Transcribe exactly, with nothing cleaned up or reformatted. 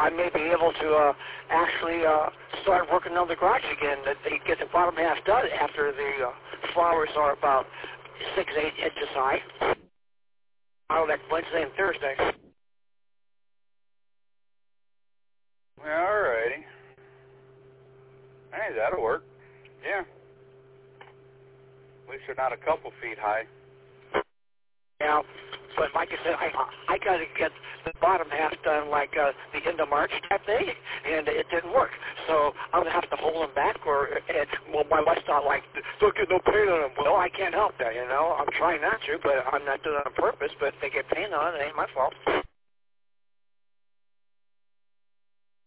I may be able to uh, actually uh, start working on the garage again. That they get the bottom half done after the uh, flowers are about six, eight inches high. Out like Wednesday and Thursday. Yeah, all righty. Hey, that'll work. Yeah. At least they're not a couple feet high. Yeah, but like I said, I I got to get the bottom half done like uh, the end of March type thing, and it didn't work. So I'm gonna have to hold them back, or and, well, my wife's not like, don't get no paint on them. Well, I can't help that, you know. I'm trying not to, but I'm not doing it on purpose. But if they get paint on it, it ain't my fault.